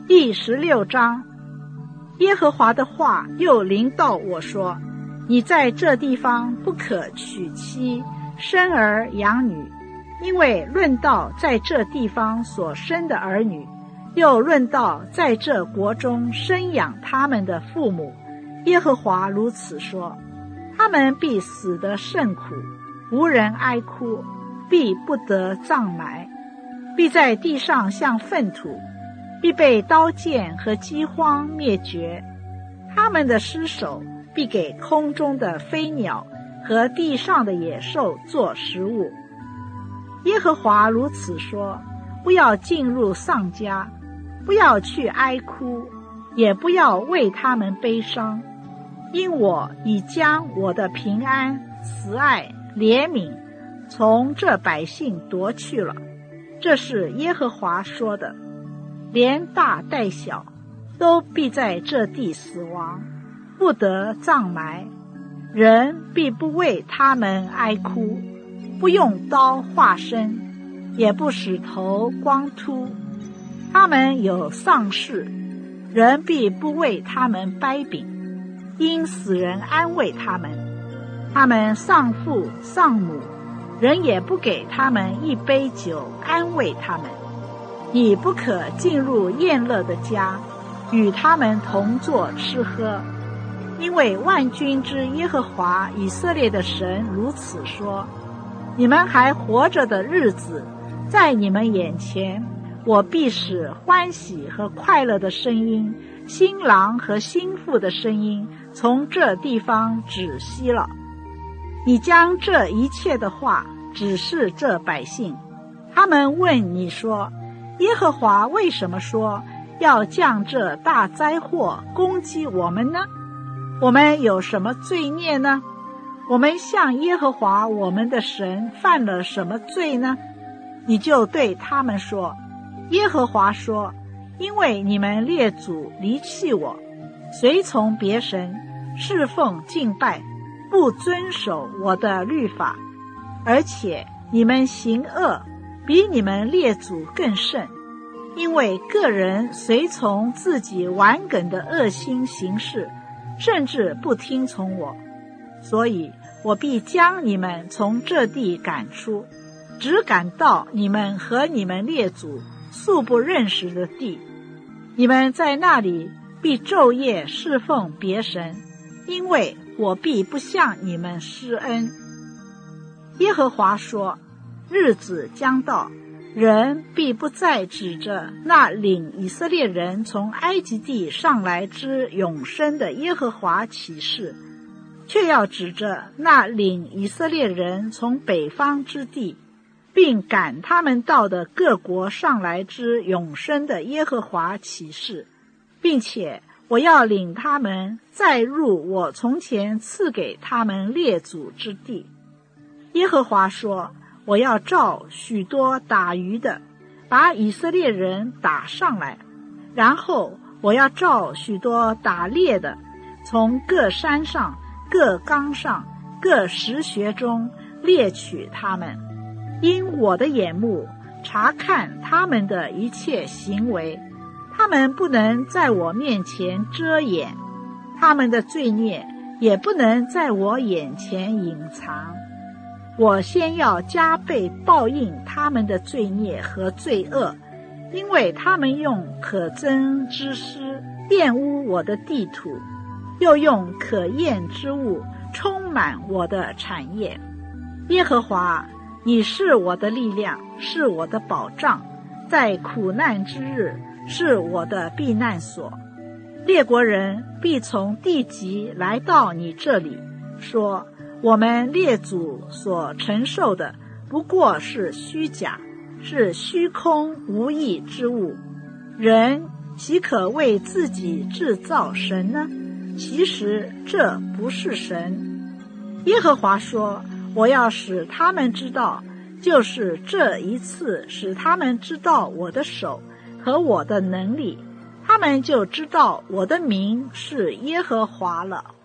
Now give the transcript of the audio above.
第16章。耶和华的话又临到我说，你在这地方不可娶妻，生儿养女，因为论到在这地方所生的儿女，又论到在这国中生养他们的父母，耶和华如此说，他们必死得甚苦，无人哀哭，必不得葬埋，必在地上像粪土，必被刀剑和饥荒灭绝。他们的尸首必给空中的飞鸟和地上的野兽做食物。耶和华如此说，不要进入丧家，不要去哀哭，也不要为他们悲伤，因我已将我的平安、慈爱、怜悯从这百姓夺去了。这是耶和华说的，连大带小都必在这地死亡，不得葬埋，人必不为他们哀哭，不用刀划身，也不使头光秃。他们有丧事，人必不为他们掰饼，因死人安慰他们。他们丧父丧母，人也不给他们一杯酒安慰他们。你不可进入宴乐的家，与他们同坐吃喝，因为万军之耶和华以色列的神如此说，你们还活着的日子，在你们眼前，我必使欢喜和快乐的声音，新郎和新妇的声音从这地方止息了。你将这一切的话指示这百姓，他们问你说，耶和华为什么说要降这大灾祸攻击我们呢？我们有什么罪孽呢？我们向耶和华我们的神犯了什么罪呢？你就对他们说，耶和华说，因为你们列祖离弃我，随从别神，侍奉敬拜，不遵守我的律法，而且你们行恶比你们列祖更甚，因为个人随从自己顽梗的恶心行事，甚至不听从我，所以我必将你们从这地赶出，只赶到你们和你们列祖素不认识的地。你们在那里必昼夜侍奉别神，因为我必不向你们施恩。耶和华说，日子将到，人必不再指着那领以色列人从埃及地上来之永生的耶和华起誓，却要指着那领以色列人从北方之地，并赶他们到的各国上来之永生的耶和华起誓，并且我要领他们再入我从前赐给他们列祖之地。耶和华说，我要召许多打鱼的，把以色列人打上来，然后我要召许多打猎的，从各山上、各冈上、各石穴中猎取他们，因我的眼目查看他们的一切行为，他们不能在我面前遮掩，他们的罪孽也不能在我眼前隐藏。我先要加倍报应他们的罪孽和罪恶，因为他们用可憎之师玷污我的地土，又用可厌之物充满我的产业。耶和华，你是我的力量，是我的保障，在苦难之日是我的避难所。列国人必从地极来到你这里，说，我们列祖所承受的不过是虚假，是虚空无益之物。人岂可为自己制造神呢？其实这不是神。耶和华说，我要使他们知道，就是这一次使他们知道我的手和我的能力，他们就知道我的名是耶和华了。